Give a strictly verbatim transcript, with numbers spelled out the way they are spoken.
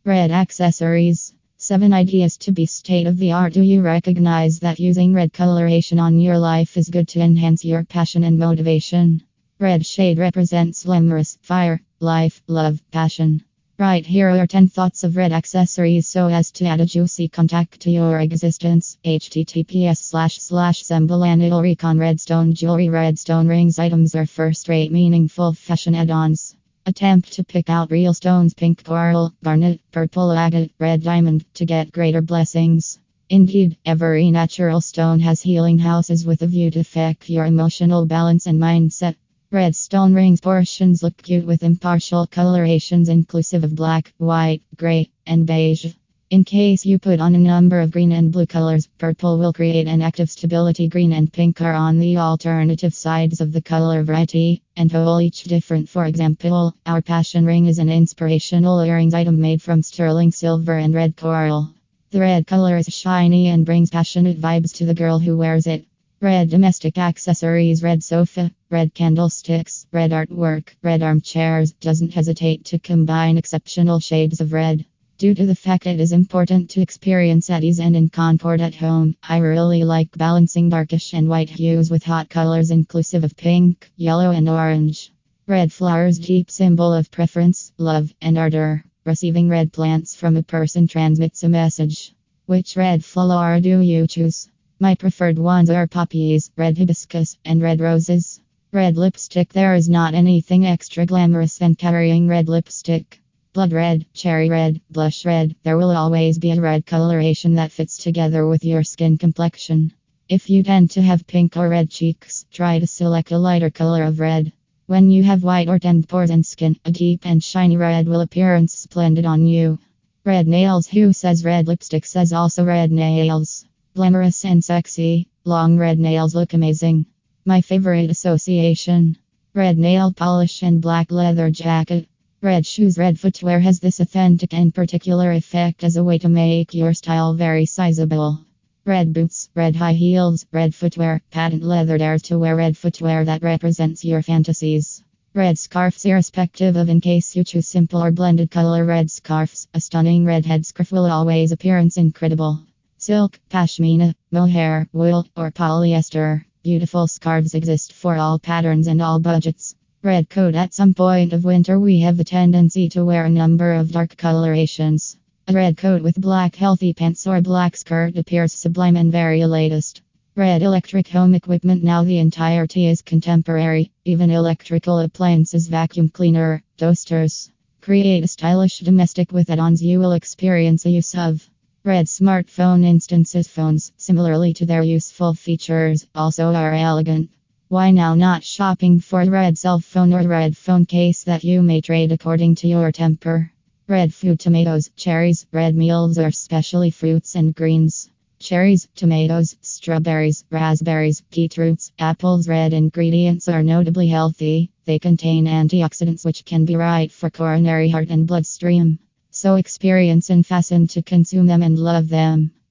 Red accessories. seven ideas to be state of the art. Do you recognize that using red coloration on your life is good to enhance your passion and motivation? Red shade represents glamorous, fire, life, love, passion. Right, here are ten thoughts of red accessories so as to add a juicy contact to your existence. Https slash slash Sembolanidal Recon Redstone Jewelry. Redstone rings items are first-rate meaningful fashion add-ons. Attempt to pick out real stones: pink coral, garnet, purple agate, red diamond, to get greater blessings. Indeed, every natural stone has healing houses with a view to affect your emotional balance and mindset. Red stone rings portions look cute with impartial colorations inclusive of black, white, gray, and beige. In case you put on a number of green and blue colors, purple will create an active stability. Green and pink are on the alternative sides of the color variety, and whole each different. For example, our passion ring is an inspirational earrings item made from sterling silver and red coral. The red color is shiny and brings passionate vibes to the girl who wears it. Red domestic accessories: red sofa, red candlesticks, red artwork, red armchairs. Doesn't hesitate to combine exceptional shades of red. Due to the fact it is important to experience at ease and in comfort at home, I really like balancing darkish and white hues with hot colors inclusive of pink, yellow, and orange. Red flowers, deep symbol of preference, love, and ardor. Receiving red plants from a person transmits a message. Which red flower do you choose? My preferred ones are poppies, red hibiscus, and red roses. Red lipstick. There is not anything extra glamorous than carrying red lipstick. Blood red, cherry red, blush red. There will always be a red coloration that fits together with your skin complexion. If you tend to have pink or red cheeks, try to select a lighter color of red. When you have white or tanned pores and skin, a deep and shiny red will appear splendid on you. Red nails. Who says red lipstick says also red nails. Glamorous and sexy, long red nails look amazing. My favorite association: red nail polish and black leather jacket. Red shoes. Red footwear has this authentic and particular effect as a way to make your style very sizable. Red boots, red high heels, red footwear, patent leather. Dare to wear red footwear that represents your fantasies. Red scarves. Irrespective of in case you choose simple or blended color red scarves, a stunning red headscarf will always appear incredible. Silk, pashmina, mohair, wool, or polyester. Beautiful scarves exist for all patterns and all budgets. Red coat. At some point of winter we have the tendency to wear a number of dark colorations. A red coat with black healthy pants or black skirt appears sublime and very latest. Red electric home equipment. Now the entirety is contemporary. Even electrical appliances, vacuum cleaner, toasters. Create a stylish domestic with add-ons you will experience a use of. Red smartphone instances. Phones, similarly to their useful features, also are elegant. Why now not shopping for a red cell phone or red phone case that you may trade according to your temper? Red food. Tomatoes, cherries, red meals are specially fruits and greens. Cherries, tomatoes, strawberries, raspberries, beetroots, apples. Red ingredients are notably healthy. They contain antioxidants which can be right for coronary heart and bloodstream. So experience and fasten to consume them and love them.